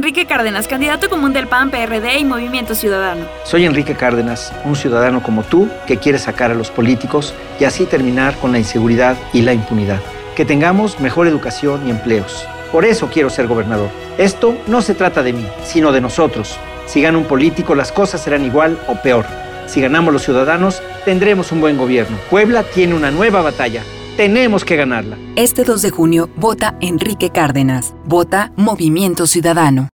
Enrique Cárdenas, candidato común del PAN, PRD y Movimiento Ciudadano. Soy Enrique Cárdenas, un ciudadano como tú que quiere sacar a los políticos y así terminar con la inseguridad y la impunidad. Que tengamos mejor educación y empleos. Por eso quiero ser gobernador. Esto no se trata de mí, sino de nosotros. Si gana un político, las cosas serán igual o peor. Si ganamos los ciudadanos, tendremos un buen gobierno. Puebla tiene una nueva batalla. Tenemos que ganarla. Este 2 de junio, vota Enrique Cárdenas. Vota Movimiento Ciudadano.